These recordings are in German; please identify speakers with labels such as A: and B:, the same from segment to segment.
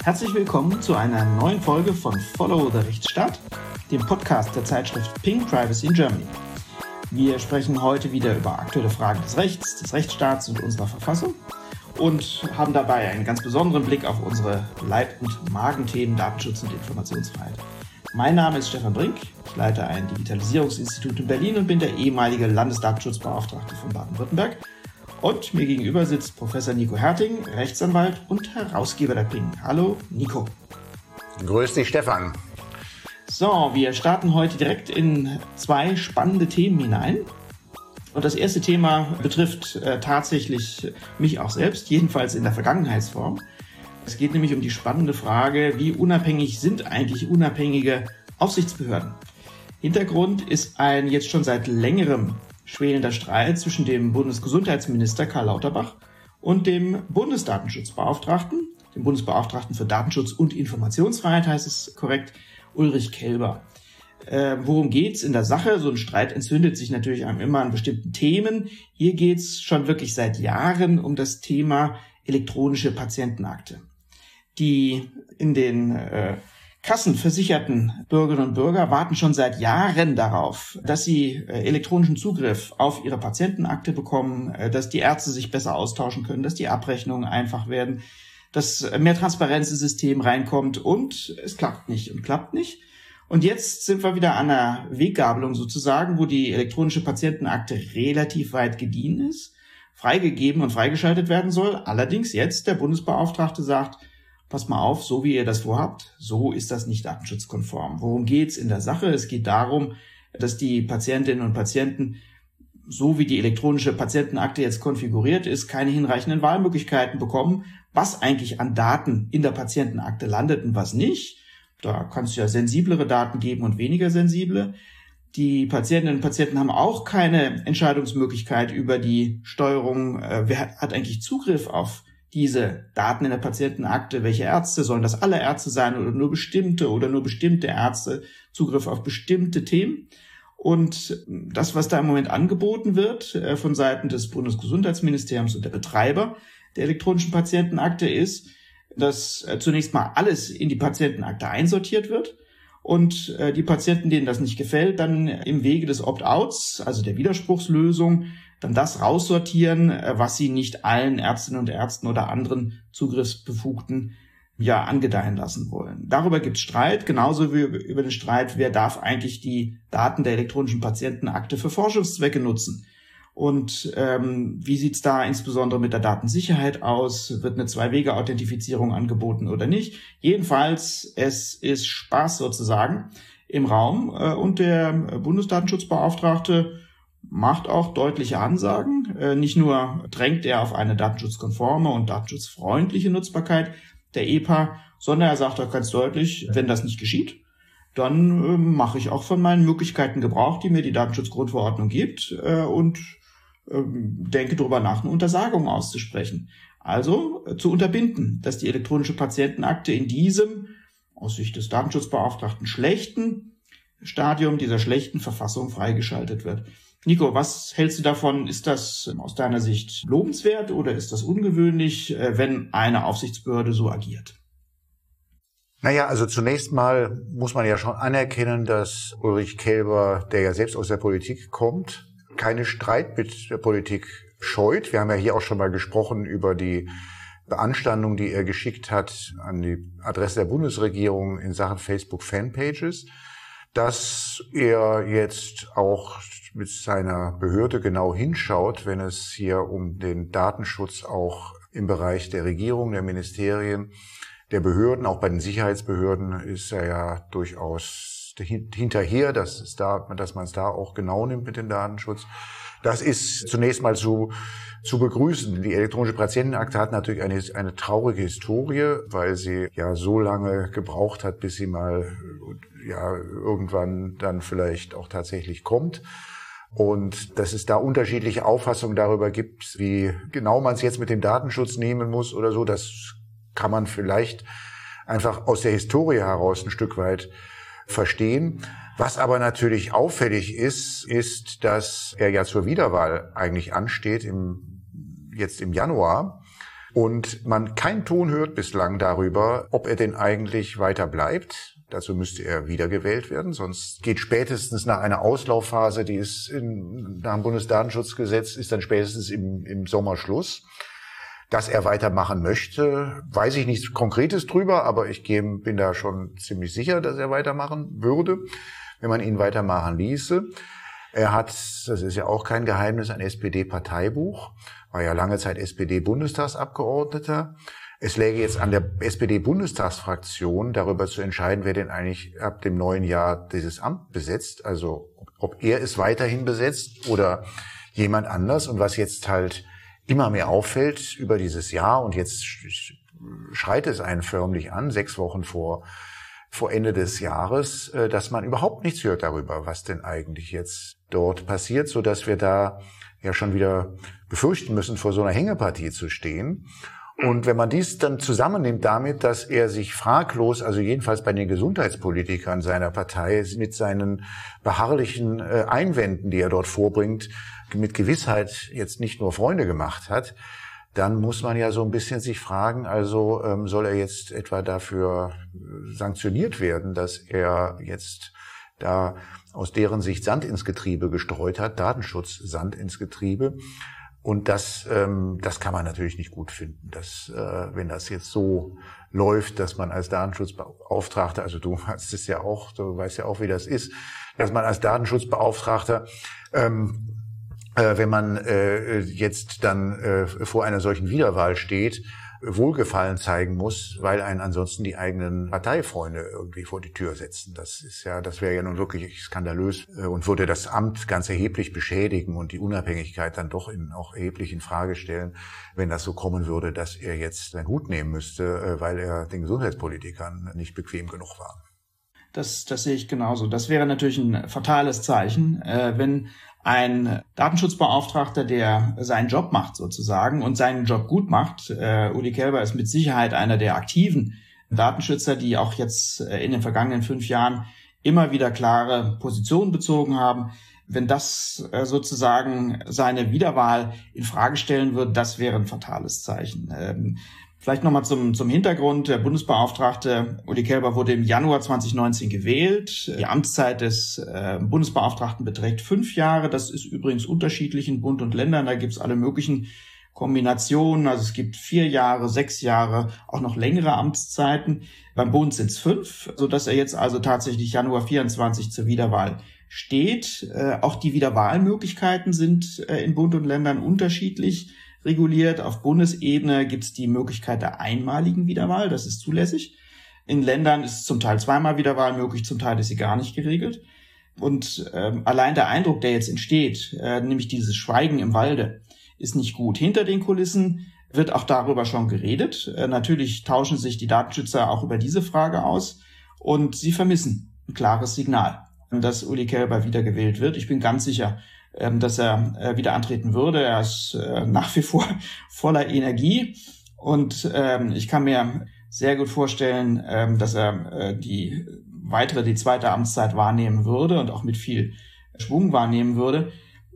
A: Herzlich willkommen zu einer neuen Folge von Follow the Rechtsstaat, dem Podcast der Zeitschrift Ping Privacy in Germany. Wir sprechen heute wieder über aktuelle Fragen des Rechts, des Rechtsstaats und unserer Verfassung und haben dabei einen ganz besonderen Blick auf unsere Leib- und Magenthemen Datenschutz und Informationsfreiheit. Mein Name ist Stefan Brink, ich leite ein Digitalisierungsinstitut in Berlin und bin der ehemalige Landesdatenschutzbeauftragte von Baden-Württemberg. Und mir gegenüber sitzt Professor Nico Herting, Rechtsanwalt und Herausgeber der Ping. Hallo, Nico.
B: Grüß dich, Stefan.
A: So, wir starten heute direkt in zwei spannende Themen hinein. Und das erste Thema betrifft tatsächlich mich auch selbst, jedenfalls in der Vergangenheitsform. Es geht nämlich um die spannende Frage, wie unabhängig sind eigentlich unabhängige Aufsichtsbehörden? Hintergrund ist ein jetzt schon seit längerem schwelender Streit zwischen dem Bundesgesundheitsminister Karl Lauterbach und dem Bundesdatenschutzbeauftragten, dem Bundesbeauftragten für Datenschutz und Informationsfreiheit heißt es korrekt, Ulrich Kelber. Worum geht's in der Sache? So ein Streit entzündet sich natürlich immer an bestimmten Themen. Hier geht's schon wirklich seit Jahren um das Thema elektronische Patientenakte. Die in den kassenversicherten Bürgerinnen und Bürger warten schon seit Jahren darauf, dass sie elektronischen Zugriff auf ihre Patientenakte bekommen, dass die Ärzte sich besser austauschen können, dass die Abrechnungen einfach werden, dass mehr Transparenz ins System reinkommt und es klappt nicht. Und jetzt sind wir wieder an einer Weggabelung sozusagen, wo die elektronische Patientenakte relativ weit gediehen ist, freigegeben und freigeschaltet werden soll. Allerdings jetzt der Bundesbeauftragte sagt, pass mal auf, so wie ihr das vorhabt, so ist das nicht datenschutzkonform. Worum geht's in der Sache? Es geht darum, dass die Patientinnen und Patienten, so wie die elektronische Patientenakte jetzt konfiguriert ist, keine hinreichenden Wahlmöglichkeiten bekommen, was eigentlich an Daten in der Patientenakte landet und was nicht. Da kann es ja sensiblere Daten geben und weniger sensible. Die Patientinnen und Patienten haben auch keine Entscheidungsmöglichkeit über die Steuerung, wer hat eigentlich Zugriff auf diese Daten in der Patientenakte, welche Ärzte, sollen das alle Ärzte sein oder nur bestimmte Ärzte, Zugriff auf bestimmte Themen. Und das, was da im Moment angeboten wird von Seiten des Bundesgesundheitsministeriums und der Betreiber der elektronischen Patientenakte ist, dass zunächst mal alles in die Patientenakte einsortiert wird und die Patienten, denen das nicht gefällt, dann im Wege des Opt-outs, also der Widerspruchslösung, dann das raussortieren, was sie nicht allen Ärztinnen und Ärzten oder anderen Zugriffsbefugten angedeihen lassen wollen. Darüber gibt es Streit, genauso wie über den Streit, wer darf eigentlich die Daten der elektronischen Patientenakte für Forschungszwecke nutzen. Und wie sieht's da insbesondere mit der Datensicherheit aus? Wird eine Zwei-Wege-Authentifizierung angeboten oder nicht? Jedenfalls, es ist Spaß sozusagen im Raum und der Bundesdatenschutzbeauftragte macht auch deutliche Ansagen. Nicht nur drängt er auf eine datenschutzkonforme und datenschutzfreundliche Nutzbarkeit der EPA, sondern er sagt auch ganz deutlich, wenn das nicht geschieht, dann mache ich auch von meinen Möglichkeiten Gebrauch, die mir die Datenschutzgrundverordnung gibt und denke darüber nach, eine Untersagung auszusprechen. Also zu unterbinden, dass die elektronische Patientenakte in diesem, aus Sicht des Datenschutzbeauftragten, schlechten Stadium dieser schlechten Verfassung freigeschaltet wird. Nico, was hältst du davon? Ist das aus deiner Sicht lobenswert oder ist das ungewöhnlich, wenn eine Aufsichtsbehörde so agiert?
B: Naja, also zunächst mal muss man ja schon anerkennen, dass Ulrich Kelber, der ja selbst aus der Politik kommt, keinen Streit mit der Politik scheut. Wir haben ja hier auch schon mal gesprochen über die Beanstandung, die er geschickt hat an die Adresse der Bundesregierung in Sachen Facebook-Fanpages, dass er jetzt auch mit seiner Behörde genau hinschaut, wenn es hier um den Datenschutz auch im Bereich der Regierung, der Ministerien, der Behörden, auch bei den Sicherheitsbehörden ist er ja durchaus hinterher, dass man es da auch genau nimmt mit dem Datenschutz. Das ist zunächst mal zu begrüßen. Die elektronische Patientenakte hat natürlich eine traurige Historie, weil sie ja so lange gebraucht hat, bis sie mal irgendwann dann vielleicht auch tatsächlich kommt. Und dass es da unterschiedliche Auffassungen darüber gibt, wie genau man es jetzt mit dem Datenschutz nehmen muss oder so, das kann man vielleicht einfach aus der Historie heraus ein Stück weit verstehen. Was aber natürlich auffällig ist, dass er ja zur Wiederwahl eigentlich ansteht, jetzt im Januar. Und man keinen Ton hört bislang darüber, ob er denn eigentlich weiter bleibt. Dazu müsste er wiedergewählt werden, sonst geht spätestens nach einer Auslaufphase, die ist nach dem Bundesdatenschutzgesetz, ist dann spätestens im Sommer Schluss. Dass er weitermachen möchte, weiß ich nichts Konkretes drüber, aber ich bin da schon ziemlich sicher, dass er weitermachen würde, wenn man ihn weitermachen ließe. Er hat, das ist ja auch kein Geheimnis, ein SPD-Parteibuch, war ja lange Zeit SPD-Bundestagsabgeordneter. Es läge jetzt an der SPD-Bundestagsfraktion, darüber zu entscheiden, wer denn eigentlich ab dem neuen Jahr dieses Amt besetzt. Also ob er es weiterhin besetzt oder jemand anders. Und was jetzt halt immer mehr auffällt über dieses Jahr, und jetzt schreit es einen förmlich an, 6 Wochen vor Ende des Jahres, dass man überhaupt nichts hört darüber, was denn eigentlich jetzt dort passiert, so dass wir da ja schon wieder befürchten müssen, vor so einer Hängepartie zu stehen. Und wenn man dies dann zusammennimmt damit, dass er sich fraglos, also jedenfalls bei den Gesundheitspolitikern seiner Partei, mit seinen beharrlichen Einwänden, die er dort vorbringt, mit Gewissheit jetzt nicht nur Freunde gemacht hat, dann muss man ja so ein bisschen sich fragen, also soll er jetzt etwa dafür sanktioniert werden, dass er jetzt da aus deren Sicht Sand ins Getriebe gestreut hat, Datenschutz Sand ins Getriebe. Und das kann man natürlich nicht gut finden, dass wenn das jetzt so läuft, dass man als Datenschutzbeauftragter, also du hast es ja auch, du weißt ja auch, wie das ist, dass man als Datenschutzbeauftragter wenn man jetzt dann vor einer solchen Wiederwahl steht, Wohlgefallen zeigen muss, weil einen ansonsten die eigenen Parteifreunde irgendwie vor die Tür setzen. Das wäre ja nun wirklich skandalös und würde das Amt ganz erheblich beschädigen und die Unabhängigkeit dann doch auch erheblich in Frage stellen, wenn das so kommen würde, dass er jetzt seinen Hut nehmen müsste, weil er den Gesundheitspolitikern nicht bequem genug war.
A: Das sehe ich genauso. Das wäre natürlich ein fatales Zeichen, wenn ein Datenschutzbeauftragter, der seinen Job macht sozusagen und seinen Job gut macht. Uli Kelber ist mit Sicherheit einer der aktiven Datenschützer, die auch jetzt in den vergangenen 5 Jahren immer wieder klare Positionen bezogen haben. Wenn das sozusagen seine Wiederwahl in Frage stellen wird, das wäre ein fatales Zeichen. Vielleicht nochmal zum Hintergrund. Der Bundesbeauftragte Uli Kelber wurde im Januar 2019 gewählt. Die Amtszeit des Bundesbeauftragten beträgt 5 Jahre. Das ist übrigens unterschiedlich in Bund und Ländern. Da gibt es alle möglichen Kombinationen. Also es gibt 4 Jahre, 6 Jahre, auch noch längere Amtszeiten. Beim Bund sind es 5, sodass er jetzt also tatsächlich Januar 24 zur Wiederwahl steht. Auch die Wiederwahlmöglichkeiten sind in Bund und Ländern unterschiedlich reguliert. Auf Bundesebene gibt es die Möglichkeit der einmaligen Wiederwahl, das ist zulässig. In Ländern ist zum Teil zweimal Wiederwahl möglich, zum Teil ist sie gar nicht geregelt. Und allein der Eindruck, der jetzt entsteht, nämlich dieses Schweigen im Walde, ist nicht gut. Hinter den Kulissen wird auch darüber schon geredet. Natürlich tauschen sich die Datenschützer auch über diese Frage aus und sie vermissen ein klares Signal, dass Uli Kelber wiedergewählt wird. Ich bin ganz sicher, dass er wieder antreten würde. Er ist nach wie vor voller Energie und ich kann mir sehr gut vorstellen, dass er die zweite Amtszeit wahrnehmen würde und auch mit viel Schwung wahrnehmen würde.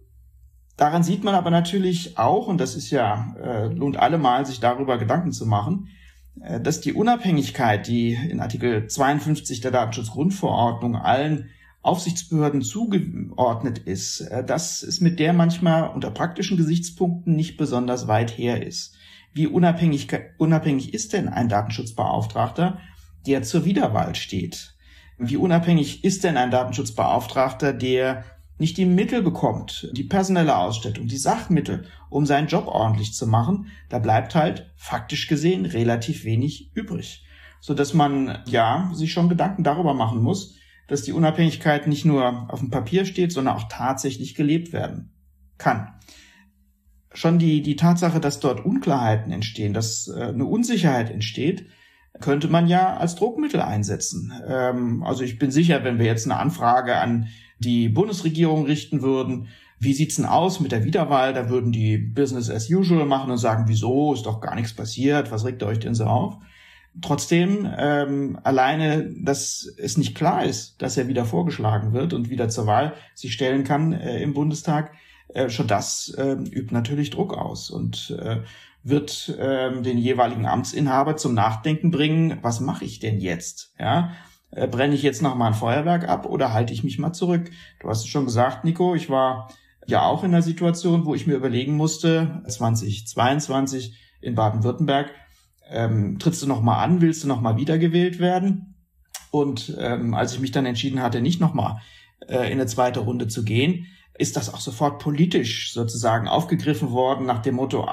A: Daran sieht man aber natürlich auch, und das ist ja, lohnt allemal, sich darüber Gedanken zu machen, dass die Unabhängigkeit, die in Artikel 52 der Datenschutzgrundverordnung allen Aufsichtsbehörden zugeordnet ist, dass es mit der manchmal unter praktischen Gesichtspunkten nicht besonders weit her ist. Wie unabhängig ist denn ein Datenschutzbeauftragter, der zur Wiederwahl steht? Wie unabhängig ist denn ein Datenschutzbeauftragter, der nicht die Mittel bekommt, die personelle Ausstattung, die Sachmittel, um seinen Job ordentlich zu machen? Da bleibt halt faktisch gesehen relativ wenig übrig, sodass man sich schon Gedanken darüber machen muss, dass die Unabhängigkeit nicht nur auf dem Papier steht, sondern auch tatsächlich gelebt werden kann. Schon die Tatsache, dass dort Unklarheiten entstehen, dass eine Unsicherheit entsteht, könnte man ja als Druckmittel einsetzen. Also ich bin sicher, wenn wir jetzt eine Anfrage an die Bundesregierung richten würden, wie sieht's denn aus mit der Wiederwahl, da würden die Business as usual machen und sagen, wieso, ist doch gar nichts passiert, was regt ihr euch denn so auf? Trotzdem, alleine, dass es nicht klar ist, dass er wieder vorgeschlagen wird und wieder zur Wahl sich stellen kann im Bundestag, schon das übt natürlich Druck aus. Und wird den jeweiligen Amtsinhaber zum Nachdenken bringen, was mache ich denn jetzt? Ja, brenne ich jetzt noch mal ein Feuerwerk ab oder halte ich mich mal zurück? Du hast es schon gesagt, Nico, ich war ja auch in einer Situation, wo ich mir überlegen musste, 2022 in Baden-Württemberg, trittst du noch mal an, willst du noch mal wiedergewählt werden? Und als ich mich dann entschieden hatte, nicht noch mal in eine zweite Runde zu gehen, ist das auch sofort politisch sozusagen aufgegriffen worden nach dem Motto,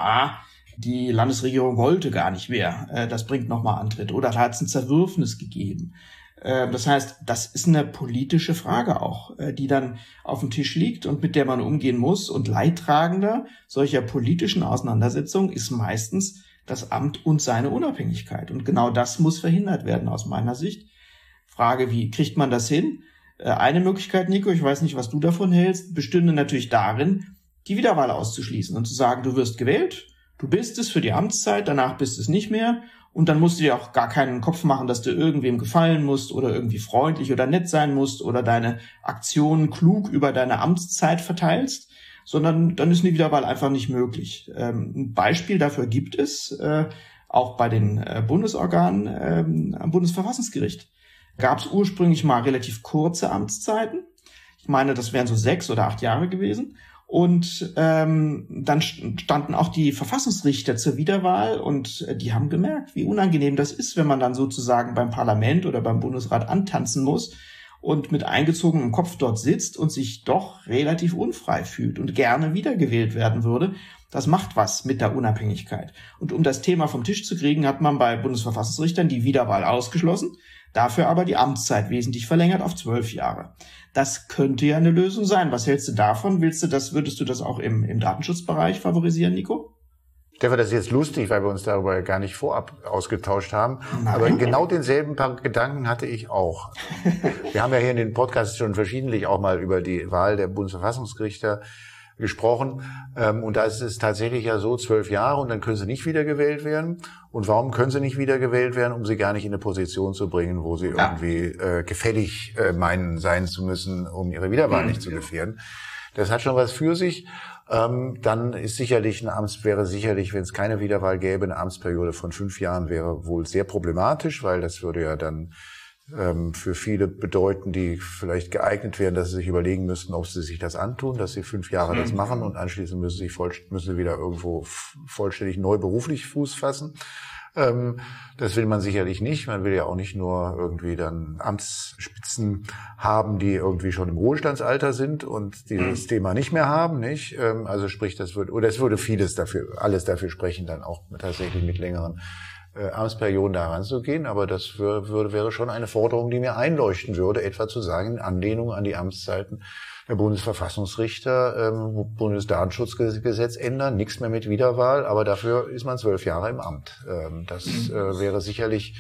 A: die Landesregierung wollte gar nicht mehr, das bringt nochmal Antritt. Oder da hat es ein Zerwürfnis gegeben. Das heißt, das ist eine politische Frage auch, die dann auf dem Tisch liegt und mit der man umgehen muss. Und Leidtragender solcher politischen Auseinandersetzungen ist meistens das Amt und seine Unabhängigkeit. Und genau das muss verhindert werden aus meiner Sicht. Frage, wie kriegt man das hin? Eine Möglichkeit, Nico, ich weiß nicht, was du davon hältst, bestünde natürlich darin, die Wiederwahl auszuschließen und zu sagen, du wirst gewählt, du bist es für die Amtszeit, danach bist es nicht mehr und dann musst du dir auch gar keinen Kopf machen, dass du irgendwem gefallen musst oder irgendwie freundlich oder nett sein musst oder deine Aktionen klug über deine Amtszeit verteilst, sondern dann ist eine Wiederwahl einfach nicht möglich. Ein Beispiel dafür gibt es auch bei den Bundesorganen am Bundesverfassungsgericht. Gab es ursprünglich mal relativ kurze Amtszeiten. Ich meine, das wären so 6 oder 8 Jahre gewesen. Und dann standen auch die Verfassungsrichter zur Wiederwahl und die haben gemerkt, wie unangenehm das ist, wenn man dann sozusagen beim Parlament oder beim Bundesrat antanzen muss und mit eingezogenem Kopf dort sitzt und sich doch relativ unfrei fühlt und gerne wiedergewählt werden würde. Das macht was mit der Unabhängigkeit. Und um das Thema vom Tisch zu kriegen, hat man bei Bundesverfassungsrichtern die Wiederwahl ausgeschlossen, dafür aber die Amtszeit wesentlich verlängert auf 12 Jahre. Das könnte ja eine Lösung sein. Was hältst du davon? Würdest du das auch im Datenschutzbereich favorisieren, Nico?
B: Stefan, das ist jetzt lustig, weil wir uns darüber gar nicht vorab ausgetauscht haben. Nein. Aber genau denselben paar Gedanken hatte ich auch. Wir haben ja hier in den Podcasts schon verschiedentlich auch mal über die Wahl der Bundesverfassungsrichter gesprochen. Und da ist es tatsächlich ja so, 12 Jahre und dann können sie nicht wiedergewählt werden. Und warum können sie nicht wiedergewählt werden? Um sie gar nicht in eine Position zu bringen, wo sie irgendwie gefällig meinen sein zu müssen, um ihre Wiederwahl nicht zu gefährden. Das hat schon was für sich. Dann ist sicherlich wäre sicherlich, wenn es keine Wiederwahl gäbe, eine Amtsperiode von 5 Jahren wäre wohl sehr problematisch, weil das würde ja dann für viele bedeuten, die vielleicht geeignet wären, dass sie sich überlegen müssten, ob sie sich das antun, dass sie 5 Jahre das machen und anschließend müssen sie wieder irgendwo vollständig neu beruflich Fuß fassen. Das will man sicherlich nicht. Man will ja auch nicht nur irgendwie dann Amtsspitzen haben, die irgendwie schon im Ruhestandsalter sind und dieses Thema nicht mehr haben, nicht? Also sprich, es würde alles dafür sprechen, dann auch tatsächlich mit längeren Amtsperioden da heranzugehen, aber das wäre schon eine Forderung, die mir einleuchten würde, etwa zu sagen, in Anlehnung an die Amtszeiten der Bundesverfassungsrichter, Bundesdatenschutzgesetz ändern, nichts mehr mit Wiederwahl, aber dafür ist man 12 Jahre im Amt. Das würde sicherlich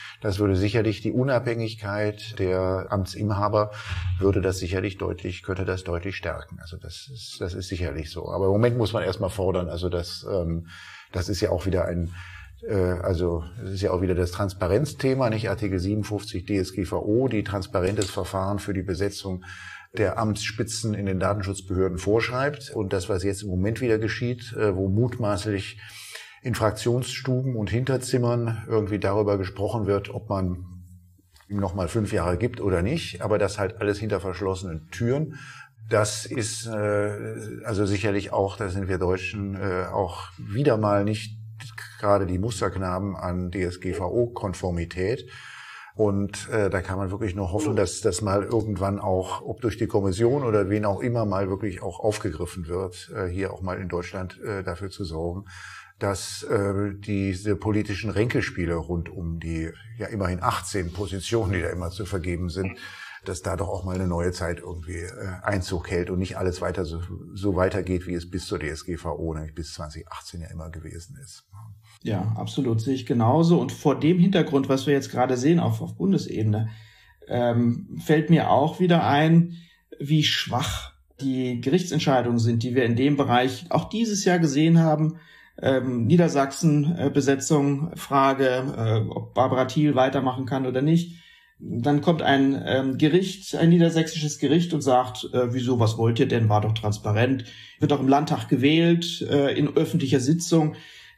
B: die Unabhängigkeit der Amtsinhaber könnte das deutlich stärken. Also das ist sicherlich so. Aber im Moment muss man erstmal fordern, also das ist ja auch wieder es ist ja auch wieder das Transparenzthema, nicht? Artikel 57 DSGVO, die transparentes Verfahren für die Besetzung der Amtsspitzen in den Datenschutzbehörden vorschreibt. Und das, was jetzt im Moment wieder geschieht, wo mutmaßlich in Fraktionsstuben und Hinterzimmern irgendwie darüber gesprochen wird, ob man ihm nochmal 5 Jahre gibt oder nicht, aber das halt alles hinter verschlossenen Türen. Das ist also sicherlich auch, da sind wir Deutschen auch wieder mal nicht gerade die Musterknaben an DSGVO-Konformität. Und da kann man wirklich nur hoffen, dass das mal irgendwann auch, ob durch die Kommission oder wen auch immer, mal wirklich auch aufgegriffen wird, hier auch mal in Deutschland dafür zu sorgen, dass diese politischen Ränkespiele rund um die ja immerhin 18 Positionen, die da immer zu vergeben sind, dass da doch auch mal eine neue Zeit irgendwie Einzug hält und nicht alles weiter so weitergeht, wie es bis zur DSGVO, nämlich bis 2018 ja immer gewesen ist.
A: Ja, absolut, sehe ich genauso. Und vor dem Hintergrund, was wir jetzt gerade sehen auf Bundesebene, fällt mir auch wieder ein, wie schwach die Gerichtsentscheidungen sind, die wir in dem Bereich auch dieses Jahr gesehen haben. Niedersachsen, Besetzung, Frage, ob Barbara Thiel weitermachen kann oder nicht. Dann kommt ein niedersächsisches Gericht und sagt, wieso, was wollt ihr denn, war doch transparent, wird auch im Landtag gewählt, in öffentlicher Sitzung.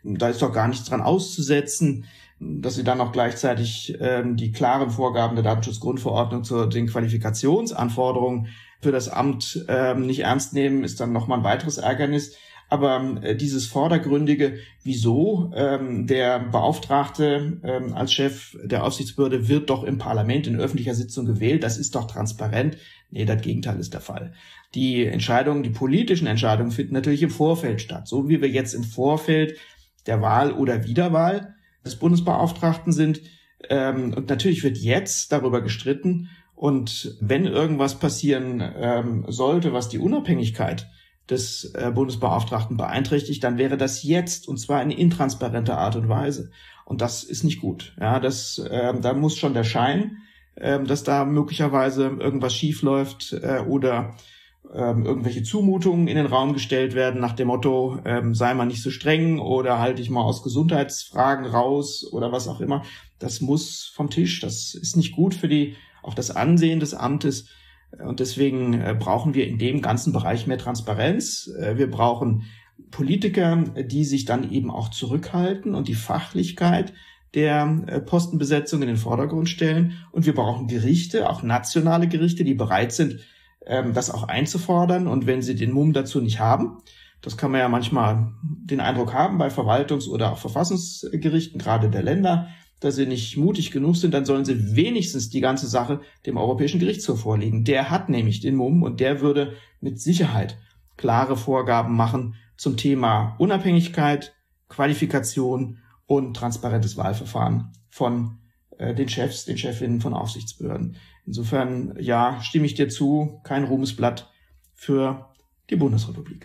A: da ist doch gar nichts dran auszusetzen, dass sie dann auch gleichzeitig die klaren Vorgaben der Datenschutzgrundverordnung zu den Qualifikationsanforderungen für das Amt nicht ernst nehmen, ist dann nochmal ein weiteres Ärgernis. Aber dieses Vordergründige, wieso der Beauftragte als Chef der Aufsichtsbehörde wird doch im Parlament in öffentlicher Sitzung gewählt, das ist doch transparent. Nee, das Gegenteil ist der Fall. Die Entscheidungen, die politischen Entscheidungen finden natürlich im Vorfeld statt. So wie wir jetzt im Vorfeld der Wahl oder Wiederwahl des Bundesbeauftragten sind. Und natürlich wird jetzt darüber gestritten. Und wenn irgendwas passieren sollte, was die Unabhängigkeit des Bundesbeauftragten beeinträchtigt, dann wäre das jetzt, und zwar in intransparenter Art und Weise. Und das ist nicht gut. Ja, da muss schon der Schein, dass da möglicherweise irgendwas schiefläuft oder irgendwelche Zumutungen in den Raum gestellt werden nach dem Motto, sei mal nicht so streng oder halte dich mal aus Gesundheitsfragen raus oder was auch immer. Das muss vom Tisch. Das ist nicht gut für auch das Ansehen des Amtes. Und deswegen brauchen wir in dem ganzen Bereich mehr Transparenz. Wir brauchen Politiker, die sich dann eben auch zurückhalten und die Fachlichkeit der Postenbesetzung in den Vordergrund stellen. Und wir brauchen Gerichte, auch nationale Gerichte, die bereit sind, das auch einzufordern. Und wenn sie den Mumm dazu nicht haben, das kann man ja manchmal den Eindruck haben bei Verwaltungs- oder auch Verfassungsgerichten, gerade der Länder, dass sie nicht mutig genug sind, dann sollen sie wenigstens die ganze Sache dem Europäischen Gerichtshof vorlegen. Der hat nämlich den Mumm und der würde mit Sicherheit klare Vorgaben machen zum Thema Unabhängigkeit, Qualifikation und transparentes Wahlverfahren von den Chefs, den Chefinnen von Aufsichtsbehörden. Insofern, ja, stimme ich dir zu, kein Ruhmesblatt für die Bundesrepublik.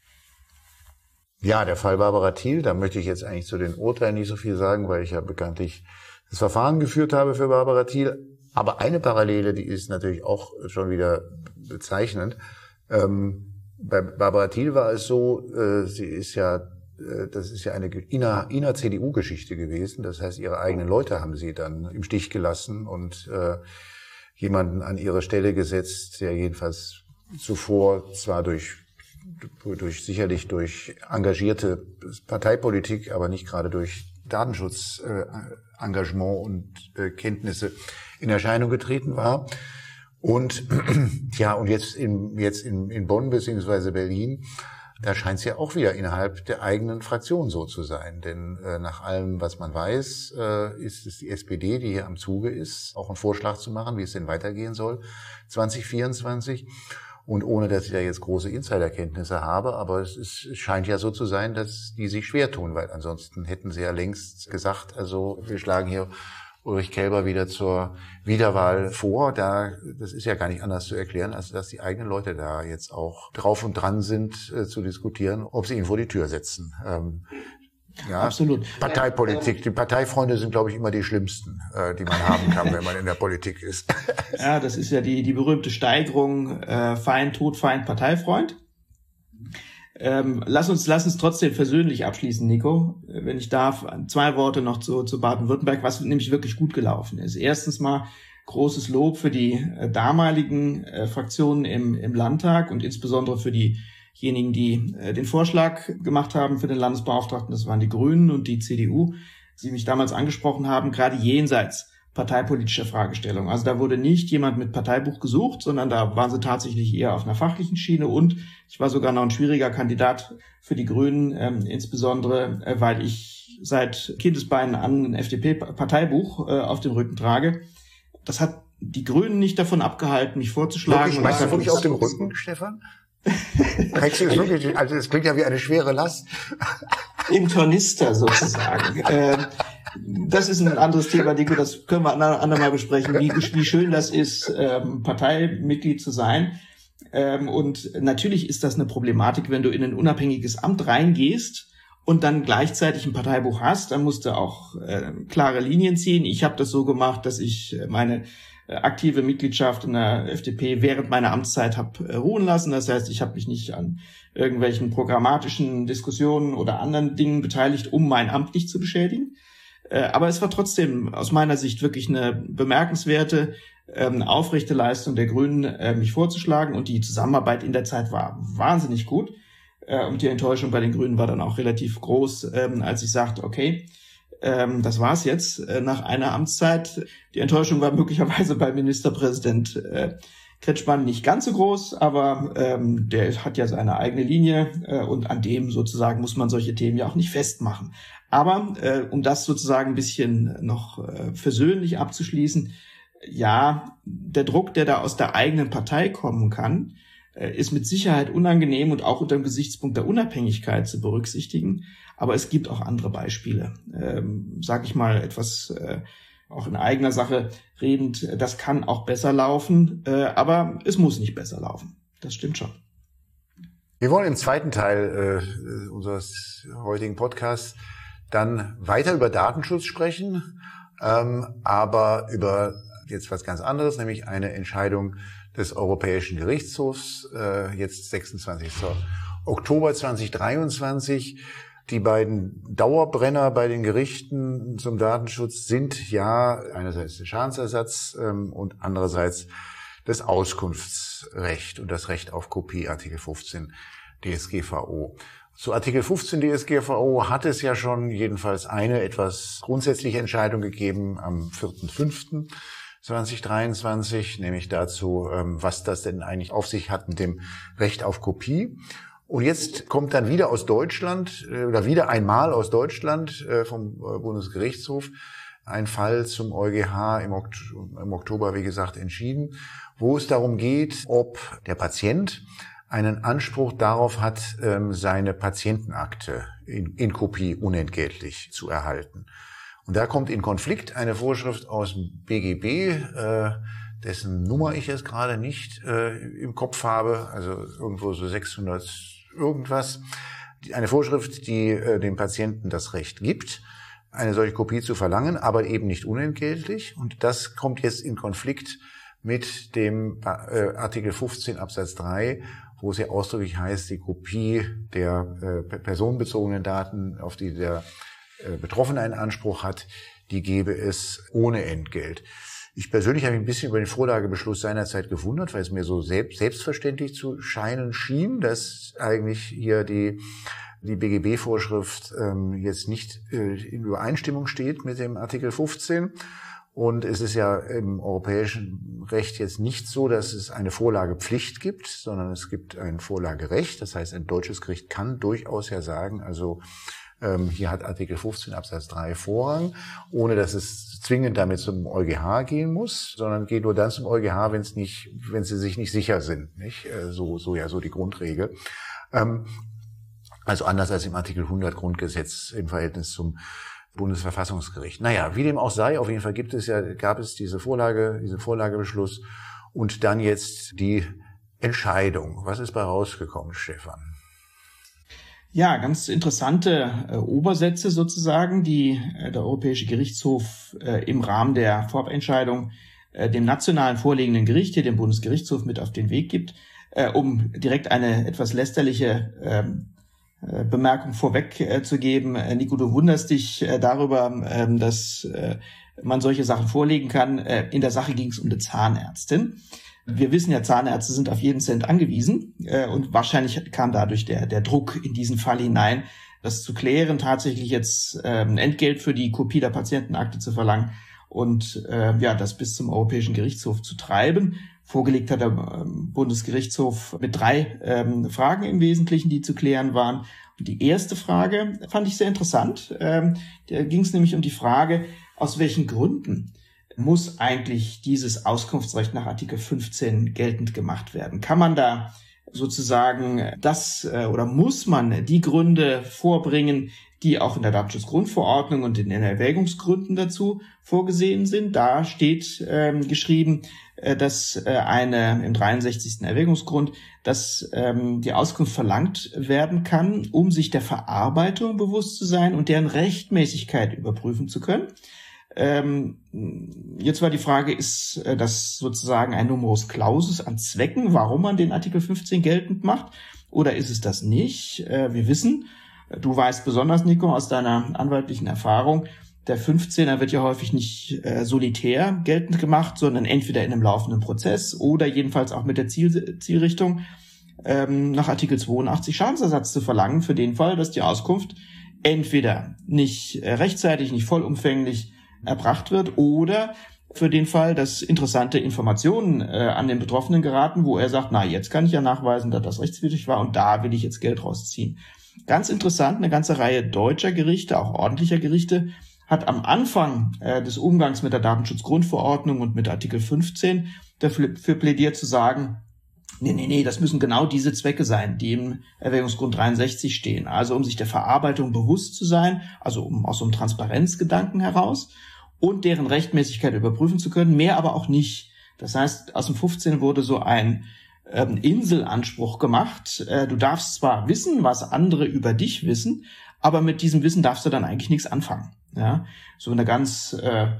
B: Ja, der Fall Barbara Thiel, da möchte ich jetzt eigentlich zu den Urteilen nicht so viel sagen, weil ich ja bekanntlich das Verfahren geführt habe für Barbara Thiel. Aber eine Parallele, die ist natürlich auch schon wieder bezeichnend. Bei Barbara Thiel war es so, das ist ja eine inner-CDU-Geschichte gewesen. Das heißt, ihre eigenen Leute haben sie dann im Stich gelassen und jemanden an ihre Stelle gesetzt, der jedenfalls zuvor zwar sicherlich durch engagierte Parteipolitik, aber nicht gerade durch Datenschutzengagement und Kenntnisse in Erscheinung getreten war. Und ja, und jetzt in Bonn beziehungsweise Berlin, da scheint es ja auch wieder innerhalb der eigenen Fraktion so zu sein. Denn nach allem, was man weiß, ist es die SPD, die hier am Zuge ist, auch einen Vorschlag zu machen, wie es denn weitergehen soll 2024. Und ohne, dass ich da jetzt große Insiderkenntnisse habe, aber es scheint ja so zu sein, dass die sich schwer tun, weil ansonsten hätten sie ja längst gesagt, also wir schlagen hier Ulrich Kelber wieder zur Wiederwahl vor. Das ist ja gar nicht anders zu erklären, als dass die eigenen Leute da jetzt auch drauf und dran sind, zu diskutieren, ob sie ihn vor die Tür setzen. Ja,
A: absolut.
B: Parteipolitik. Die Parteifreunde sind, glaube ich, immer die schlimmsten, die man haben kann, wenn man in der Politik ist.
A: Ja, das ist ja die berühmte Steigerung Feind, Todfeind, Parteifreund. Lass uns trotzdem versöhnlich abschließen, Nico, wenn ich darf. 2 Worte noch zu Baden-Württemberg, was nämlich wirklich gut gelaufen ist. Erstens mal großes Lob für die damaligen Fraktionen im Landtag und insbesondere für diejenigen, die den Vorschlag gemacht haben für den Landesbeauftragten. Das waren die Grünen und die CDU, die mich damals angesprochen haben, gerade jenseits parteipolitischer Fragestellungen. Also da wurde nicht jemand mit Parteibuch gesucht, sondern da waren sie tatsächlich eher auf einer fachlichen Schiene und ich war sogar noch ein schwieriger Kandidat für die Grünen, insbesondere weil ich seit Kindesbeinen an ein FDP-Parteibuch auf dem Rücken trage. Das hat die Grünen nicht davon abgehalten, mich vorzuschlagen.
B: Weißt du wirklich auf dem Rücken, Stefan? Trägst du das wirklich? Also das klingt ja wie eine schwere Last.
A: Im Tornister sozusagen. Das ist ein anderes Thema, Nico, das können wir andermal besprechen, wie schön das ist, Parteimitglied zu sein. Und natürlich ist das eine Problematik, wenn du in ein unabhängiges Amt reingehst und dann gleichzeitig ein Parteibuch hast, dann musst du auch klare Linien ziehen. Ich habe das so gemacht, dass ich meine aktive Mitgliedschaft in der FDP während meiner Amtszeit habe ruhen lassen. Das heißt, ich habe mich nicht an irgendwelchen programmatischen Diskussionen oder anderen Dingen beteiligt, um mein Amt nicht zu beschädigen. Aber es war trotzdem aus meiner Sicht wirklich eine bemerkenswerte, aufrechte Leistung der Grünen, mich vorzuschlagen. Und die Zusammenarbeit in der Zeit war wahnsinnig gut. Und die Enttäuschung bei den Grünen war dann auch relativ groß, als ich sagte, okay, das war's jetzt nach einer Amtszeit. Die Enttäuschung war möglicherweise bei Ministerpräsident Kretschmann nicht ganz so groß, aber der hat ja seine eigene Linie und an dem sozusagen muss man solche Themen ja auch nicht festmachen. Aber um das sozusagen ein bisschen noch versöhnlich abzuschließen, ja, der Druck, der da aus der eigenen Partei kommen kann, ist mit Sicherheit unangenehm und auch unter dem Gesichtspunkt der Unabhängigkeit zu berücksichtigen. Aber es gibt auch andere Beispiele. Sag ich mal etwas auch in eigener Sache redend, das kann auch besser laufen, aber es muss nicht besser laufen. Das stimmt schon.
B: Wir wollen im zweiten Teil unseres heutigen Podcasts dann weiter über Datenschutz sprechen, aber über jetzt was ganz anderes, nämlich eine Entscheidung des Europäischen Gerichtshofs, jetzt 26. Oktober 2023. Die beiden Dauerbrenner bei den Gerichten zum Datenschutz sind ja einerseits der Schadensersatz und andererseits das Auskunftsrecht und das Recht auf Kopie, Artikel 15 DSGVO. Zu Artikel 15 DSGVO hat es ja schon jedenfalls eine etwas grundsätzliche Entscheidung gegeben am 4.5.2023, nämlich dazu, was das denn eigentlich auf sich hat mit dem Recht auf Kopie. Und jetzt kommt dann wieder aus Deutschland oder wieder einmal aus Deutschland vom Bundesgerichtshof ein Fall zum EuGH im Oktober, wie gesagt, entschieden, wo es darum geht, ob der Patient einen Anspruch darauf hat, seine Patientenakte in Kopie unentgeltlich zu erhalten. Und da kommt in Konflikt eine Vorschrift aus dem BGB, dessen Nummer ich jetzt gerade nicht im Kopf habe, also irgendwo so 600 irgendwas, eine Vorschrift, die dem Patienten das Recht gibt, eine solche Kopie zu verlangen, aber eben nicht unentgeltlich. Und das kommt jetzt in Konflikt mit dem Artikel 15 Absatz 3, wo es ja ausdrücklich heißt, die Kopie der personenbezogenen Daten, auf die der Betroffene einen Anspruch hat, die gebe es ohne Entgelt. Ich persönlich habe mich ein bisschen über den Vorlagebeschluss seinerzeit gewundert, weil es mir so selbstverständlich zu scheinen schien, dass eigentlich hier die BGB-Vorschrift jetzt nicht in Übereinstimmung steht mit dem Artikel 15. Und es ist ja im europäischen Recht jetzt nicht so, dass es eine Vorlagepflicht gibt, sondern es gibt ein Vorlagerecht. Das heißt, ein deutsches Gericht kann durchaus ja sagen, also hier hat Artikel 15 Absatz 3 Vorrang, ohne dass es zwingend damit zum EuGH gehen muss, sondern geht nur dann zum EuGH, wenn sie sich nicht sicher sind, nicht? So die Grundregel. Also anders als im Artikel 100 Grundgesetz im Verhältnis zum Bundesverfassungsgericht. Naja, wie dem auch sei, auf jeden Fall gab es diesen Vorlagebeschluss und dann jetzt die Entscheidung. Was ist bei rausgekommen, Stefan?
A: Ja, ganz interessante Obersätze sozusagen, die der Europäische Gerichtshof im Rahmen der Vorabentscheidung dem nationalen vorliegenden Gericht, hier dem Bundesgerichtshof, mit auf den Weg gibt, um direkt eine etwas lästerliche Bemerkung vorweg zu geben. Nico, du wunderst dich darüber, dass man solche Sachen vorlegen kann. In der Sache ging es um eine Zahnärztin. Wir wissen ja, Zahnärzte sind auf jeden Cent angewiesen und wahrscheinlich kam dadurch der Druck in diesen Fall hinein, das zu klären, tatsächlich jetzt Entgelt für die Kopie der Patientenakte zu verlangen und das bis zum Europäischen Gerichtshof zu treiben. Vorgelegt hat der Bundesgerichtshof mit 3 Fragen im Wesentlichen, die zu klären waren. Und die erste Frage fand ich sehr interessant. Da ging es nämlich um die Frage, aus welchen Gründen muss eigentlich dieses Auskunftsrecht nach Artikel 15 geltend gemacht werden? Kann man da sozusagen oder muss man die Gründe vorbringen, die auch in der Datenschutzgrundverordnung und in den Erwägungsgründen dazu vorgesehen sind? Da steht geschrieben, dass im 63. Erwägungsgrund, dass die Auskunft verlangt werden kann, um sich der Verarbeitung bewusst zu sein und deren Rechtmäßigkeit überprüfen zu können. Jetzt war die Frage, ist das sozusagen ein Numerus Clausus an Zwecken, warum man den Artikel 15 geltend macht, oder ist es das nicht? Wir wissen, du weißt besonders, Nico, aus deiner anwaltlichen Erfahrung, der 15er wird ja häufig nicht solitär geltend gemacht, sondern entweder in einem laufenden Prozess oder jedenfalls auch mit der Zielrichtung, nach Artikel 82 Schadensersatz zu verlangen für den Fall, dass die Auskunft entweder nicht rechtzeitig, nicht vollumfänglich erbracht wird oder für den Fall, dass interessante Informationen an den Betroffenen geraten, wo er sagt, na, jetzt kann ich ja nachweisen, dass das rechtswidrig war und da will ich jetzt Geld rausziehen. Ganz interessant, eine ganze Reihe deutscher Gerichte, auch ordentlicher Gerichte, hat am Anfang des Umgangs mit der Datenschutzgrundverordnung und mit Artikel 15 dafür plädiert zu sagen, nee, das müssen genau diese Zwecke sein, die im Erwägungsgrund 63 stehen. Also um sich der Verarbeitung bewusst zu sein, also aus so einem Transparenzgedanken heraus und deren Rechtmäßigkeit überprüfen zu können, mehr aber auch nicht. Das heißt, aus dem 15 wurde so ein Inselanspruch gemacht. Du darfst zwar wissen, was andere über dich wissen, aber mit diesem Wissen darfst du dann eigentlich nichts anfangen. Ja, so eine ganz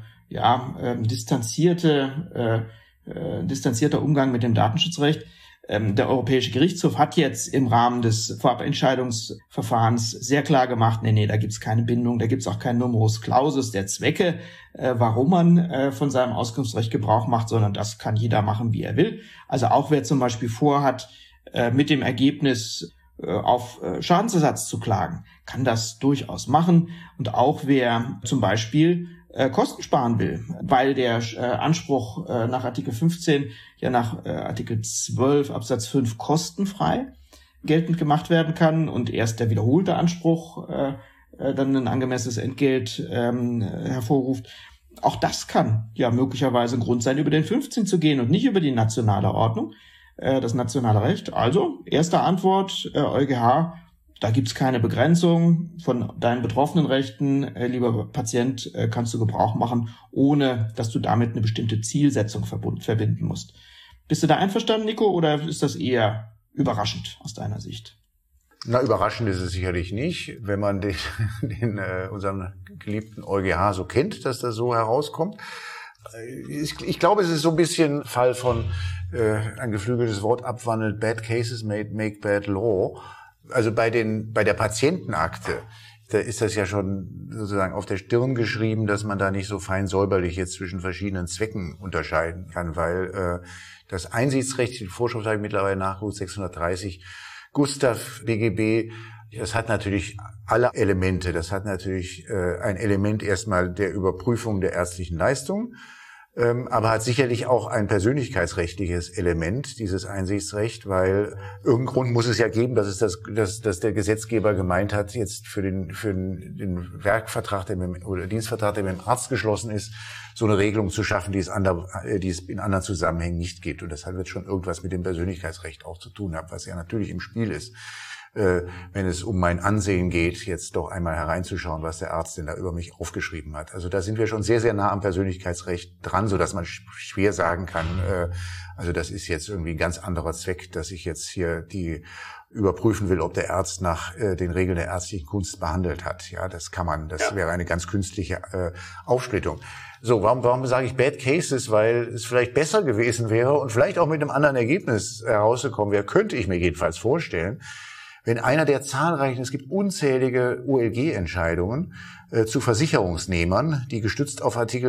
A: distanzierter Umgang mit dem Datenschutzrecht. Der Europäische Gerichtshof hat jetzt im Rahmen des Vorabentscheidungsverfahrens sehr klar gemacht, nee, da gibt's keine Bindung, da gibt's auch kein Numerus Clausus der Zwecke, warum man von seinem Auskunftsrecht Gebrauch macht, sondern das kann jeder machen, wie er will. Also auch wer zum Beispiel vorhat, mit dem Ergebnis auf Schadensersatz zu klagen, kann das durchaus machen. Und auch wer zum Beispiel Kosten sparen will, weil der Anspruch nach Artikel 15 ja nach Artikel 12 Absatz 5 kostenfrei geltend gemacht werden kann und erst der wiederholte Anspruch dann ein angemessenes Entgelt hervorruft. Auch das kann ja möglicherweise ein Grund sein, über den 15 zu gehen und nicht über die nationale Ordnung, das nationale Recht. Also, erste Antwort, EuGH, da gibt's keine Begrenzung von deinen betroffenen Rechten. Lieber Patient, kannst du Gebrauch machen, ohne dass du damit eine bestimmte Zielsetzung verbinden musst. Bist du da einverstanden, Nico, oder ist das eher überraschend aus deiner Sicht?
B: Na, überraschend ist es sicherlich nicht, wenn man unseren geliebten EuGH so kennt, dass das so herauskommt. Ich glaube, es ist so ein bisschen Fall von ein geflügeltes Wort abwandelt, bad cases make bad law. Also bei der Patientenakte, da ist das ja schon sozusagen auf der Stirn geschrieben, dass man da nicht so fein säuberlich jetzt zwischen verschiedenen Zwecken unterscheiden kann, weil das Einsichtsrecht, die Vorschrift habe ich mittlerweile nachgeguckt, 630 Gustav BGB, das hat natürlich alle Elemente. Das hat natürlich ein Element erstmal der Überprüfung der ärztlichen Leistung, aber hat sicherlich auch ein persönlichkeitsrechtliches Element, dieses Einsichtsrecht, weil irgendeinen Grund muss es ja geben, dass der Gesetzgeber gemeint hat, jetzt für den Werkvertrag, oder Dienstvertrag, der mit dem Arzt geschlossen ist, so eine Regelung zu schaffen, die es in anderen Zusammenhängen nicht gibt. Und deshalb wird schon irgendwas mit dem Persönlichkeitsrecht auch zu tun haben, was ja natürlich im Spiel ist. Wenn es um mein Ansehen geht, jetzt doch einmal hereinzuschauen, was der Arzt denn da über mich aufgeschrieben hat. Also da sind wir schon sehr, sehr nah am Persönlichkeitsrecht dran, so dass man schwer sagen kann, also das ist jetzt irgendwie ein ganz anderer Zweck, dass ich jetzt hier überprüfen will, ob der Arzt nach den Regeln der ärztlichen Kunst behandelt hat. Ja, das wäre eine ganz künstliche Aufsplittung. So, warum sage ich Bad Cases? Weil es vielleicht besser gewesen wäre und vielleicht auch mit einem anderen Ergebnis herausgekommen wäre, könnte ich mir jedenfalls vorstellen, wenn einer der zahlreichen, es gibt unzählige OLG-Entscheidungen zu Versicherungsnehmern, die gestützt auf Artikel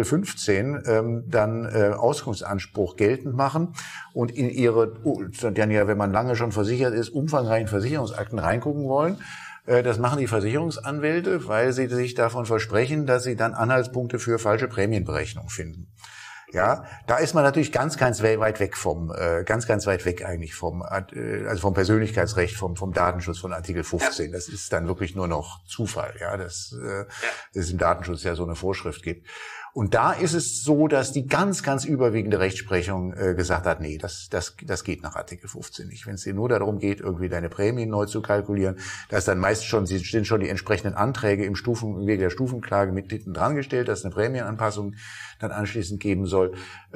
B: 15 dann Auskunftsanspruch geltend machen und in dann ja, wenn man lange schon versichert ist, umfangreichen Versicherungsakten reingucken wollen. Das machen die Versicherungsanwälte, weil sie sich davon versprechen, dass sie dann Anhaltspunkte für falsche Prämienberechnung finden. Ja, da ist man natürlich ganz weit weg eigentlich vom Persönlichkeitsrecht, vom Datenschutz von Artikel 15. Das ist dann wirklich nur noch Zufall, ja, dass es im Datenschutz ja so eine Vorschrift gibt. Und da ist es so, dass die ganz überwiegende Rechtsprechung gesagt hat, nee, das geht nach Artikel 15 nicht. Wenn es dir nur darum geht, irgendwie deine Prämien neu zu kalkulieren, da ist dann meist stehen schon die entsprechenden Anträge im Wege der Stufenklage mit hinten dran gestellt, dass eine Prämienanpassung dann anschließend geben soll.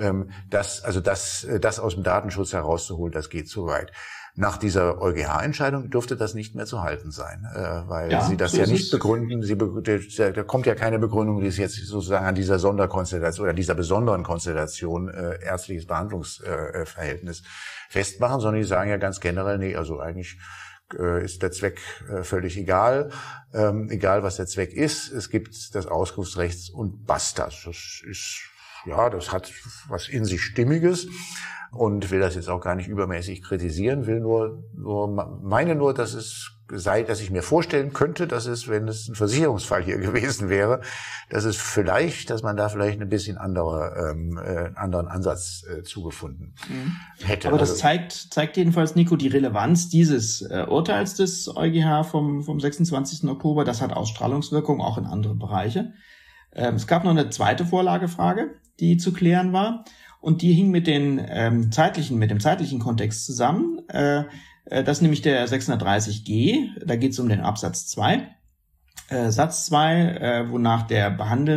B: Das aus dem Datenschutz herauszuholen, das geht zu weit. Nach dieser EuGH-Entscheidung dürfte das nicht mehr zu halten sein, weil sie das so ja nicht begründen. Da kommt ja keine Begründung, die es jetzt sozusagen an dieser Sonderkonstellation oder dieser besonderen Konstellation ärztliches Behandlungsverhältnis festmachen, sondern die sagen ja ganz generell, nee, also eigentlich ist der Zweck völlig egal, egal was der Zweck ist. Es gibt das Auskunftsrecht und basta. Das ist ja, das hat was in sich Stimmiges und will das jetzt auch gar nicht übermäßig kritisieren, will meine nur, dass es sei, dass ich mir vorstellen könnte, dass es, wenn es ein Versicherungsfall hier gewesen wäre, dass man da vielleicht ein bisschen anderen Ansatz zugefunden hätte.
A: Aber das zeigt jedenfalls, Nico, die Relevanz dieses Urteils des EuGH vom 26. Oktober. Das hat Ausstrahlungswirkung auch in andere Bereiche. Es gab noch eine zweite Vorlagefrage, die zu klären war. Und die hing mit dem zeitlichen Kontext zusammen. Das ist nämlich der 630g, da geht es um den Absatz 2. Satz 2, wonach der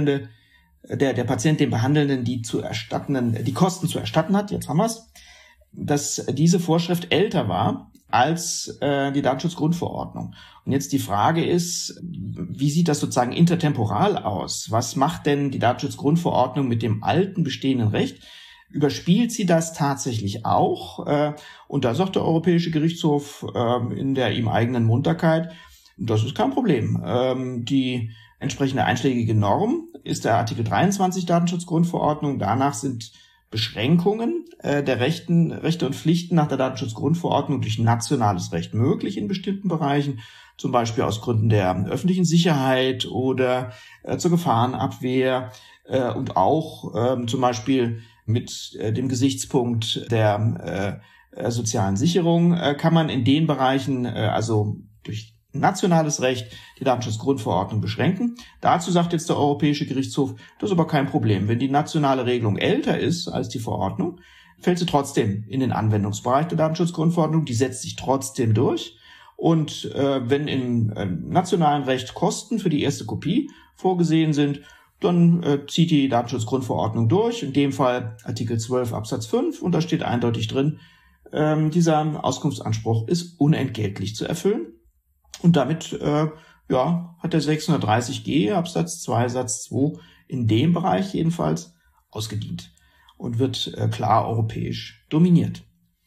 A: Patient dem Behandelnden die Kosten zu erstatten hat, jetzt haben wir's, dass diese Vorschrift älter war als die Datenschutzgrundverordnung. Und jetzt die Frage ist, wie sieht das sozusagen intertemporal aus? Was macht denn die Datenschutzgrundverordnung mit dem alten bestehenden Recht? Überspielt sie das tatsächlich auch? Und da sagt der Europäische Gerichtshof in der ihm eigenen Munterkeit, das ist kein Problem. Die entsprechende einschlägige Norm ist der Artikel 23 Datenschutzgrundverordnung. Danach sind Beschränkungen der Rechte und Pflichten nach der Datenschutzgrundverordnung durch nationales Recht möglich in bestimmten Bereichen, zum Beispiel aus Gründen der öffentlichen Sicherheit oder zur Gefahrenabwehr und auch zum Beispiel mit dem Gesichtspunkt der sozialen Sicherung kann man in den Bereichen, also durch nationales Recht, die Datenschutzgrundverordnung beschränken. Dazu sagt jetzt der Europäische Gerichtshof, das ist aber kein Problem. Wenn die nationale Regelung älter ist als die Verordnung, fällt sie trotzdem in den Anwendungsbereich der Datenschutzgrundverordnung, die setzt sich trotzdem durch. Und wenn im nationalen Recht Kosten für die erste Kopie vorgesehen sind, dann zieht die Datenschutzgrundverordnung durch, in dem Fall Artikel 12 Absatz 5, und da steht eindeutig drin, dieser Auskunftsanspruch ist unentgeltlich zu erfüllen. Und damit hat der 630g Absatz 2 Satz 2 in dem Bereich jedenfalls ausgedient und wird klar europäisch dominiert.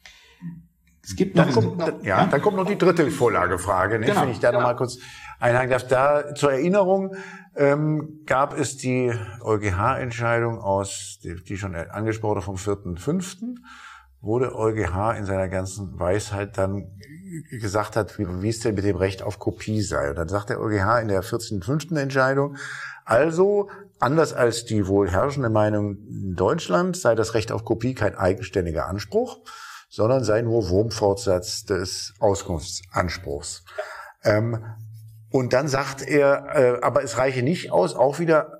A: Es gibt noch
B: dann kommt noch die dritte Vorlagefrage, ne? Genau, wenn ich da noch mal kurz einhaken darf. Da zur Erinnerung gab es die EuGH-Entscheidung die schon angesprochen vom 4.5., wo der EuGH in seiner ganzen Weisheit dann gesagt hat, wie es denn mit dem Recht auf Kopie sei. Und dann sagt der EuGH in der 14.5. Entscheidung, also anders als die wohl herrschende Meinung in Deutschland sei das Recht auf Kopie kein eigenständiger Anspruch, sondern sei nur Wurmfortsatz des Auskunftsanspruchs. Und dann sagt er, aber es reiche nicht aus, auch wieder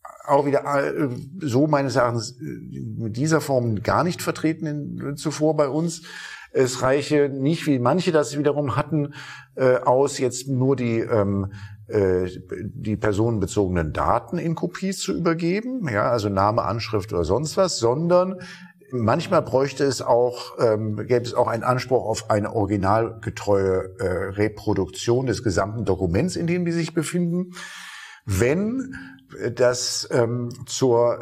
B: so meines Erachtens mit dieser Form gar nicht vertreten zuvor bei uns. Es reiche nicht, wie manche das wiederum hatten, aus, jetzt nur die personenbezogenen Daten in Kopies zu übergeben, ja, also Name, Anschrift oder sonst was, sondern manchmal gäbe es auch einen Anspruch auf eine originalgetreue Reproduktion des gesamten Dokuments, in dem die sich befinden, wenn das zur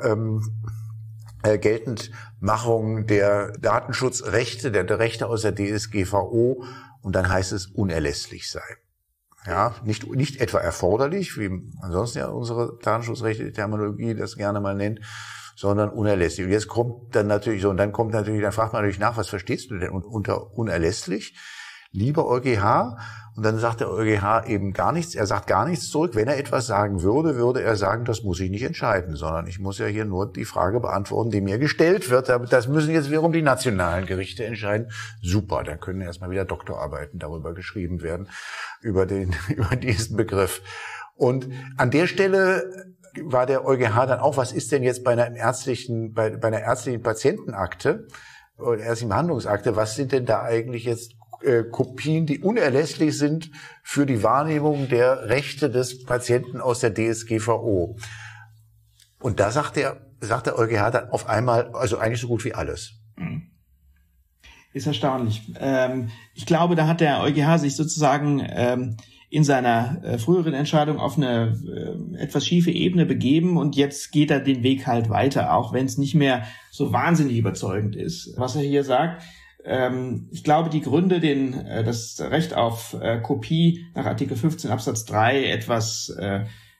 B: Geltendmachung der Datenschutzrechte, der Rechte aus der DSGVO, und dann heißt es unerlässlich sei. Ja, nicht etwa erforderlich, wie ansonsten ja unsere Datenschutzrechte Terminologie das gerne mal nennt, sondern unerlässlich. Und jetzt kommt dann natürlich so, dann fragt man natürlich nach, was verstehst du denn unter unerlässlich? Lieber EuGH, und dann sagt der EuGH eben gar nichts, er sagt gar nichts zurück. Wenn er etwas sagen würde, würde er sagen, das muss ich nicht entscheiden, sondern ich muss ja hier nur die Frage beantworten, die mir gestellt wird. Das müssen jetzt wiederum die nationalen Gerichte entscheiden. Super, dann können erstmal wieder Doktorarbeiten darüber geschrieben werden, über diesen Begriff. Und an der Stelle war der EuGH dann auch, was ist denn jetzt bei einer ärztlichen Patientenakte oder ärztlichen Behandlungsakte, was sind denn da eigentlich jetzt Kopien, die unerlässlich sind für die Wahrnehmung der Rechte des Patienten aus der DSGVO. Und da sagt der EuGH dann auf einmal, also eigentlich so gut wie alles.
A: Ist erstaunlich. Ich glaube, da hat der EuGH sich sozusagen in seiner früheren Entscheidung auf eine etwas schiefe Ebene begeben, und jetzt geht er den Weg halt weiter, auch wenn es nicht mehr so wahnsinnig überzeugend ist, was er hier sagt. Ich glaube, die Gründe, das Recht auf Kopie nach Artikel 15 Absatz 3 etwas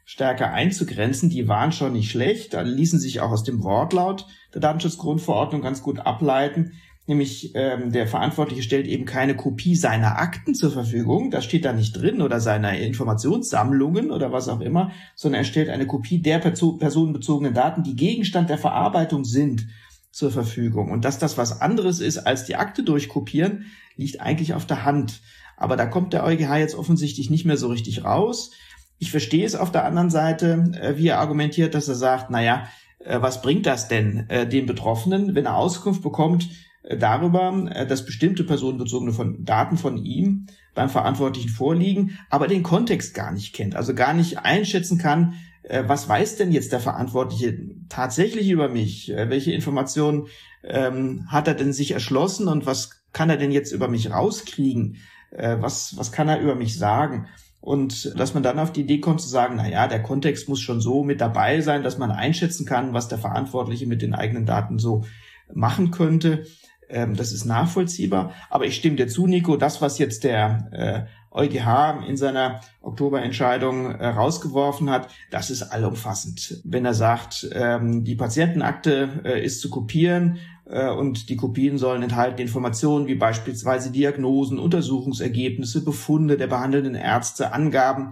A: stärker einzugrenzen. Die waren schon nicht schlecht, da ließen sich auch aus dem Wortlaut der Datenschutzgrundverordnung ganz gut ableiten. Nämlich der Verantwortliche stellt eben keine Kopie seiner Akten zur Verfügung, das steht da nicht drin, oder seiner Informationssammlungen oder was auch immer, sondern er stellt eine Kopie der personenbezogenen Daten, die Gegenstand der Verarbeitung sind, zur Verfügung. Und dass das was anderes ist als die Akte durchkopieren, liegt eigentlich auf der Hand. Aber da kommt der EuGH jetzt offensichtlich nicht mehr so richtig raus. Ich verstehe es auf der anderen Seite, wie er argumentiert, dass er sagt, naja, was bringt das denn dem Betroffenen, wenn er Auskunft bekommt darüber, dass bestimmte personenbezogene Daten von ihm beim Verantwortlichen vorliegen, aber den Kontext gar nicht kennt, also gar nicht einschätzen kann, was weiß denn jetzt der Verantwortliche tatsächlich über mich, welche Informationen hat er denn sich erschlossen und was kann er denn jetzt über mich rauskriegen, was kann er über mich sagen? Und dass man dann auf die Idee kommt zu sagen, na ja, der Kontext muss schon so mit dabei sein, dass man einschätzen kann, was der Verantwortliche mit den eigenen Daten so machen könnte. Das ist nachvollziehbar. Aber ich stimme dir zu, Nico, das, was jetzt der EuGH in seiner Oktoberentscheidung rausgeworfen hat, das ist allumfassend. Wenn er sagt, die Patientenakte ist zu kopieren und die Kopien sollen enthalten Informationen wie beispielsweise Diagnosen, Untersuchungsergebnisse, Befunde der behandelnden Ärzte, Angaben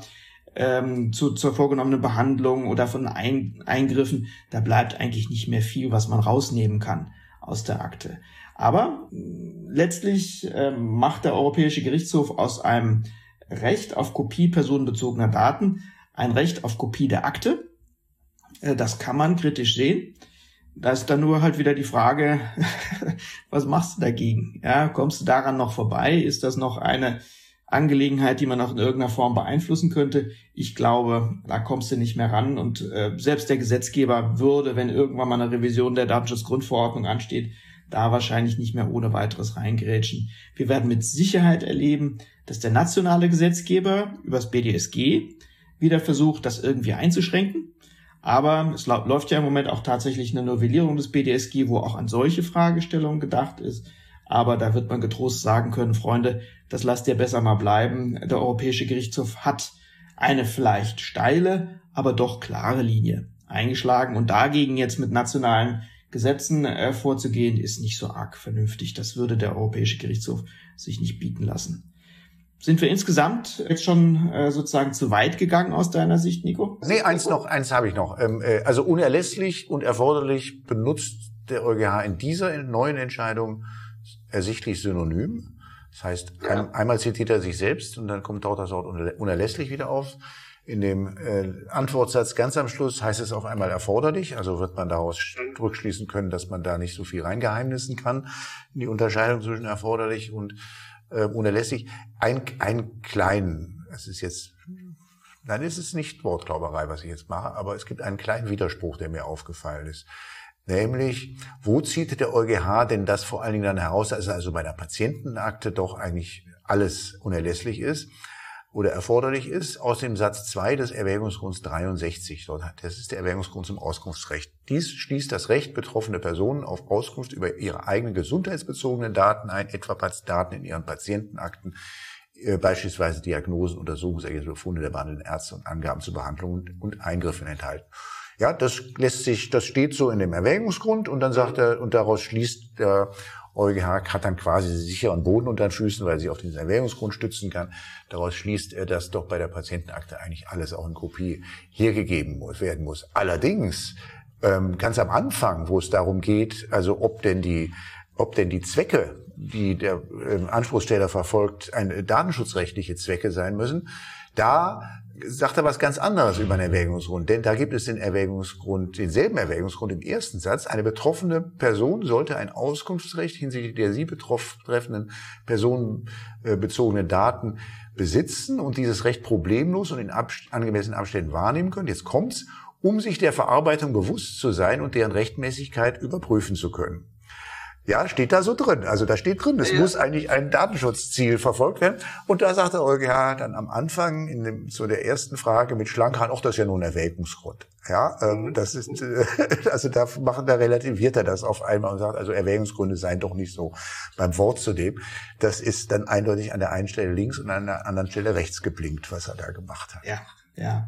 A: zur vorgenommenen Behandlung oder von Eingriffen, da bleibt eigentlich nicht mehr viel, was man rausnehmen kann aus der Akte. Aber letztlich macht der Europäische Gerichtshof aus einem Recht auf Kopie personenbezogener Daten ein Recht auf Kopie der Akte. Das kann man kritisch sehen. Da ist dann nur halt wieder die Frage, was machst du dagegen? Ja, kommst du daran noch vorbei? Ist das noch eine Angelegenheit, die man noch in irgendeiner Form beeinflussen könnte? Ich glaube, da kommst du nicht mehr ran. Und selbst der Gesetzgeber würde, wenn irgendwann mal eine Revision der Datenschutzgrundverordnung ansteht, da wahrscheinlich nicht mehr ohne weiteres reingrätschen. Wir werden mit Sicherheit erleben, dass der nationale Gesetzgeber übers BDSG wieder versucht, das irgendwie einzuschränken. Aber es läuft ja im Moment auch tatsächlich eine Novellierung des BDSG, wo auch an solche Fragestellungen gedacht ist. Aber da wird man getrost sagen können, Freunde, das lasst ihr besser mal bleiben. Der Europäische Gerichtshof hat eine vielleicht steile, aber doch klare Linie eingeschlagen. Und dagegen jetzt mit nationalen Gesetzen vorzugehen, ist nicht so arg vernünftig. Das würde der Europäische Gerichtshof sich nicht bieten lassen. Sind wir insgesamt jetzt schon sozusagen zu weit gegangen aus deiner Sicht, Nico?
B: Nee, eins habe ich noch. Also unerlässlich und erforderlich benutzt der EuGH in dieser neuen Entscheidung ersichtlich synonym. Das heißt, einmal zitiert er sich selbst und dann taucht das Wort unerlässlich wieder auf. In dem Antwortsatz ganz am Schluss heißt es auf einmal erforderlich, also wird man daraus rückschließen können, dass man da nicht so viel reingeheimnissen kann in die Unterscheidung zwischen erforderlich und unerlässlich. Ein kleinen, es ist nicht Wortklauberei, was ich jetzt mache, aber es gibt einen kleinen Widerspruch, der mir aufgefallen ist. Nämlich, wo zieht der EuGH denn das vor allen Dingen dann heraus, dass also bei der Patientenakte doch eigentlich alles unerlässlich ist oder erforderlich ist, aus dem Satz 2 des Erwägungsgrunds 63. Das ist der Erwägungsgrund zum Auskunftsrecht. Dies schließt das Recht betroffene Personen auf Auskunft über ihre eigenen gesundheitsbezogenen Daten ein, etwa Daten in ihren Patientenakten, beispielsweise Diagnosen, Untersuchungsergebnisse, Befunde der behandelnden Ärzte und Angaben zu Behandlungen und Eingriffen enthalten. Ja, das steht so in dem Erwägungsgrund und dann sagt er, und daraus schließt der EuGH, hat dann quasi sicheren Boden unter den Füßen, weil sie auf diesen Erwägungsgrund stützen kann. Daraus schließt er, dass doch bei der Patientenakte eigentlich alles auch in Kopie hergegeben werden muss. Allerdings, ganz am Anfang, wo es darum geht, also ob denn die Zwecke, die der Anspruchsteller verfolgt, datenschutzrechtliche Zwecke sein müssen, da sagt er was ganz anderes über den Erwägungsgrund. Denn da gibt es denselben Erwägungsgrund im ersten Satz. Eine betroffene Person sollte ein Auskunftsrecht hinsichtlich der sie betreffenden personenbezogenen Daten besitzen und dieses Recht problemlos und in angemessenen Abständen wahrnehmen können. Jetzt kommt's, um sich der Verarbeitung bewusst zu sein und deren Rechtmäßigkeit überprüfen zu können. Ja, steht da so drin. Also da steht drin, es muss eigentlich ein Datenschutzziel verfolgt werden. Und da sagt der EuGH dann am Anfang zu der ersten Frage mit Schlankhahn, das ist ja nur ein Erwägungsgrund. Ja, das ist, also da relativiert er das auf einmal und sagt, also Erwägungsgründe seien doch nicht so beim Wort zu dem. Das ist dann eindeutig an der einen Stelle links und an der anderen Stelle rechts geblinkt, was er da gemacht hat.
A: Ja.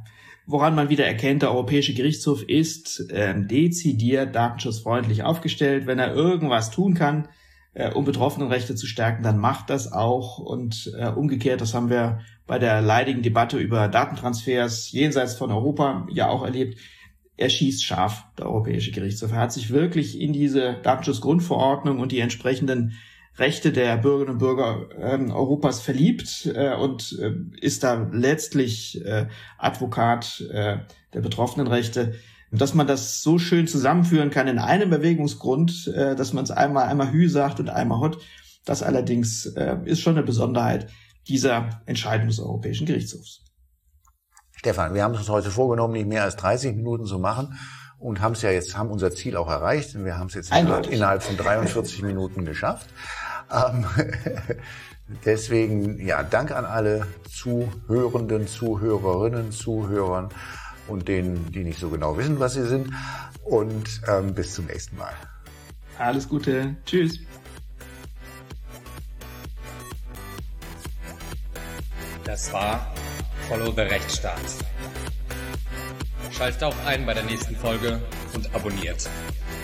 A: woran man wieder erkennt, der Europäische Gerichtshof ist dezidiert datenschutzfreundlich aufgestellt. Wenn er irgendwas tun kann, um Betroffenenrechte zu stärken, dann macht das auch. Und umgekehrt, das haben wir bei der leidigen Debatte über Datentransfers jenseits von Europa ja auch erlebt, er schießt scharf, der Europäische Gerichtshof. Er hat sich wirklich in diese Datenschutzgrundverordnung und die entsprechenden Rechte der Bürgerinnen und Bürger Europas verliebt und ist da letztlich Advokat der Betroffenenrechte. Dass man das so schön zusammenführen kann in einem Bewegungsgrund, dass man es einmal Hü sagt und einmal Hott, das allerdings ist schon eine Besonderheit dieser Entscheidung des Europäischen Gerichtshofs.
B: Stefan, wir haben uns heute vorgenommen, nicht mehr als 30 Minuten zu machen und haben unser Ziel auch erreicht. Wir haben es jetzt innerhalb von 43 Minuten geschafft. Deswegen, ja, Dank an alle Zuhörenden, Zuhörerinnen, Zuhörern und denen, die nicht so genau wissen, was sie sind. Und bis zum nächsten Mal.
A: Alles Gute. Tschüss.
C: Das war Follow the Rechtsstaat. Schaltet auch ein bei der nächsten Folge und abonniert.